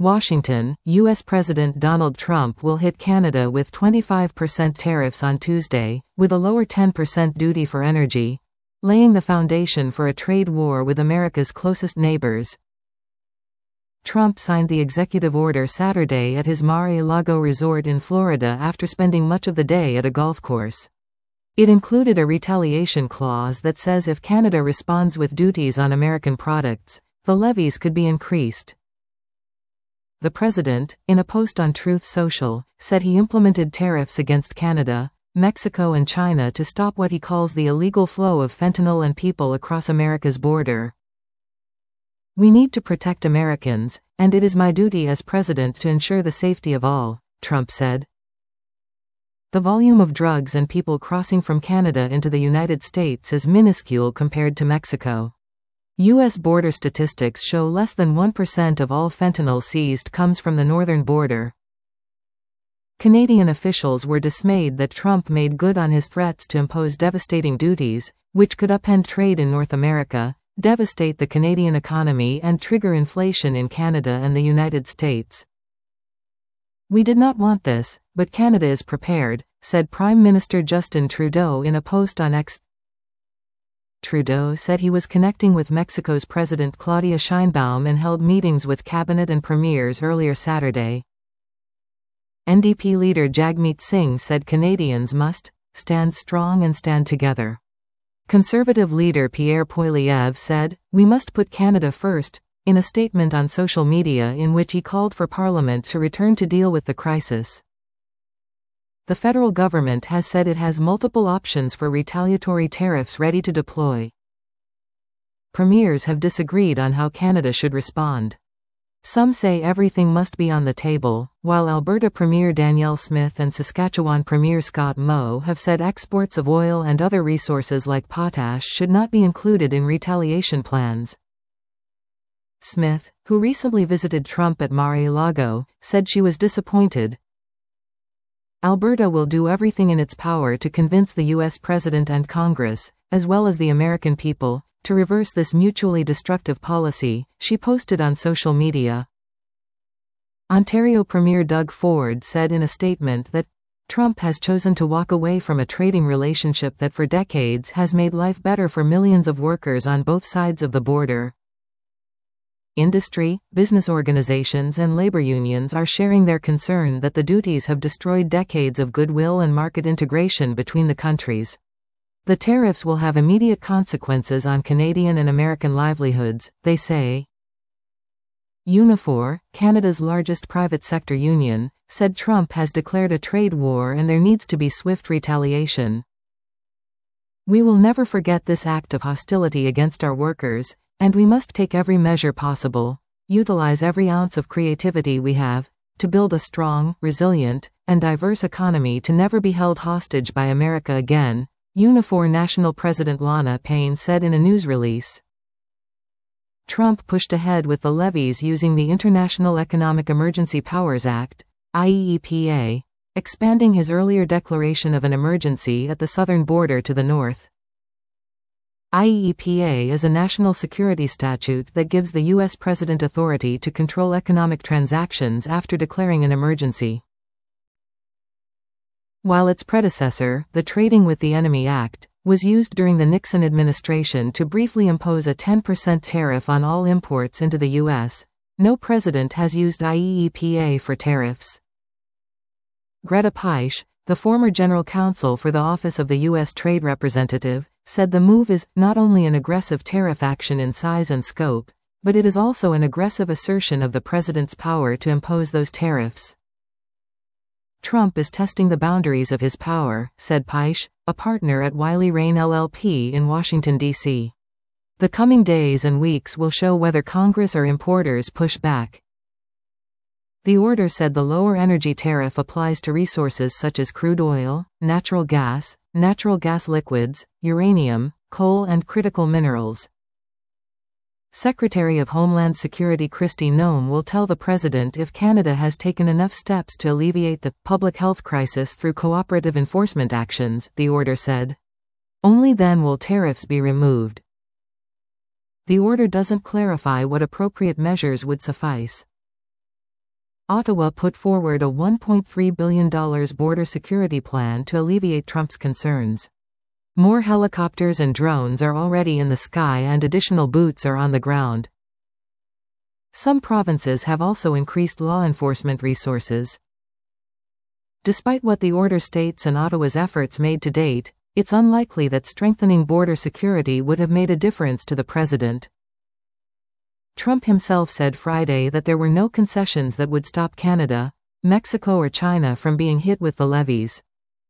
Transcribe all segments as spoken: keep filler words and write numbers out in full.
Washington, U S President Donald Trump will hit Canada with twenty-five percent tariffs on Tuesday, with a lower ten percent duty for energy, laying the foundation for a trade war with America's closest neighbors. Trump signed the executive order Saturday at his Mar-a-Lago resort in Florida after spending much of the day at a golf course. It included a retaliation clause that says if Canada responds with duties on American products, the levies could be increased. The president, in a post on Truth Social, said he implemented tariffs against Canada, Mexico and China to stop what he calls the illegal flow of fentanyl and people across America's border. "We need to protect Americans, and it is my duty as president to ensure the safety of all," Trump said. The volume of drugs and people crossing from Canada into the United States is minuscule compared to Mexico. U S border statistics show less than one percent of all fentanyl seized comes from the northern border. Canadian officials were dismayed that Trump made good on his threats to impose devastating duties, which could upend trade in North America, devastate the Canadian economy and trigger inflation in Canada and the United States. "We did not want this, but Canada is prepared," said Prime Minister Justin Trudeau in a post on X. Trudeau said he was connecting with Mexico's President Claudia Sheinbaum and held meetings with cabinet and premiers earlier Saturday. N D P leader Jagmeet Singh said Canadians must stand strong and stand together. Conservative leader Pierre Poilievre said, "We must put Canada first," in a statement on social media in which he called for Parliament to return to deal with the crisis. The federal government has said it has multiple options for retaliatory tariffs ready to deploy. Premiers have disagreed on how Canada should respond. Some say everything must be on the table, while Alberta Premier Danielle Smith and Saskatchewan Premier Scott Moe have said exports of oil and other resources like potash should not be included in retaliation plans. Smith, who recently visited Trump at Mar-a-Lago, said she was disappointed. Alberta will do everything in its power to convince the U S President and Congress, as well as the American people, to reverse this mutually destructive policy, she posted on social media. Ontario Premier Doug Ford said in a statement that Trump has chosen to walk away from a trading relationship that for decades has made life better for millions of workers on both sides of the border. Industry, business organizations and labor unions are sharing their concern that the duties have destroyed decades of goodwill and market integration between the countries. The tariffs will have immediate consequences on Canadian and American livelihoods, they say. Unifor, Canada's largest private sector union, said Trump has declared a trade war and there needs to be swift retaliation. "We will never forget this act of hostility against our workers, and we must take every measure possible, utilize every ounce of creativity we have, to build a strong, resilient, and diverse economy to never be held hostage by America again," Unifor National President Lana Payne said in a news release. Trump pushed ahead with the levies using the International Economic Emergency Powers Act, I E E P A, expanding his earlier declaration of an emergency at the southern border to the north. I E E P A is a national security statute that gives the U S president authority to control economic transactions after declaring an emergency. While its predecessor, the Trading with the Enemy Act, was used during the Nixon administration to briefly impose a ten percent tariff on all imports into the U S, no president has used I E E P A for tariffs. Greta Peisch, the former general counsel for the Office of the U S Trade Representative, said the move is not only an aggressive tariff action in size and scope, but it is also an aggressive assertion of the president's power to impose those tariffs. Trump is testing the boundaries of his power, said Peisch, a partner at Wiley Rain L L P in Washington, D C The coming days and weeks will show whether Congress or importers push back. The order said the lower energy tariff applies to resources such as crude oil, natural gas, natural gas liquids, uranium, coal and critical minerals. Secretary of Homeland Security Kristi Noem will tell the president if Canada has taken enough steps to alleviate the public health crisis through cooperative enforcement actions, the order said. Only then will tariffs be removed. The order doesn't clarify what appropriate measures would suffice. Ottawa put forward a one point three billion dollars border security plan to alleviate Trump's concerns. More helicopters and drones are already in the sky and additional boots are on the ground. Some provinces have also increased law enforcement resources. Despite what the order states and Ottawa's efforts made to date, it's unlikely that strengthening border security would have made a difference to the president. Trump himself said Friday that there were no concessions that would stop Canada, Mexico or China from being hit with the levies.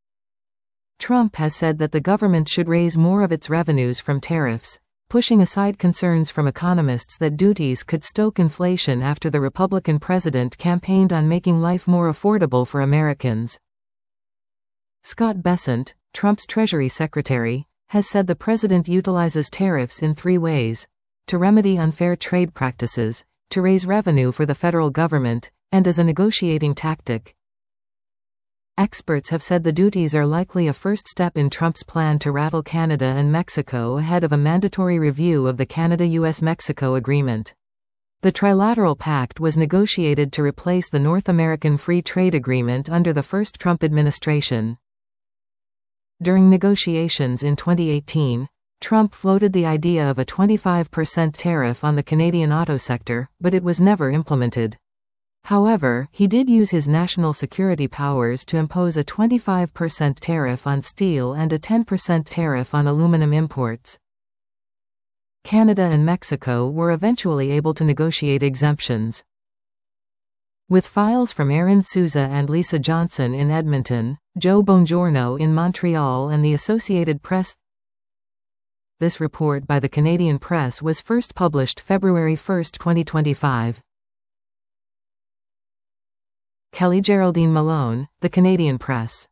Trump has said that the government should raise more of its revenues from tariffs, pushing aside concerns from economists that duties could stoke inflation after the Republican president campaigned on making life more affordable for Americans. Scott Bessent, Trump's Treasury Secretary, has said the president utilizes tariffs in three ways: to remedy unfair trade practices, to raise revenue for the federal government, and as a negotiating tactic. Experts have said the duties are likely a first step in Trump's plan to rattle Canada and Mexico ahead of a mandatory review of the Canada-U S Mexico Agreement. The Trilateral Pact was negotiated to replace the North American Free Trade Agreement under the first Trump administration. During negotiations in twenty eighteen, Trump floated the idea of a twenty-five percent tariff on the Canadian auto sector, but it was never implemented. However, he did use his national security powers to impose a twenty-five percent tariff on steel and a ten percent tariff on aluminum imports. Canada and Mexico were eventually able to negotiate exemptions. With files from Aaron Souza and Lisa Johnson in Edmonton, Joe Bongiorno in Montreal and the Associated Press. This report by the Canadian Press was first published February first, twenty twenty-five. Kelly Geraldine Malone, The Canadian Press.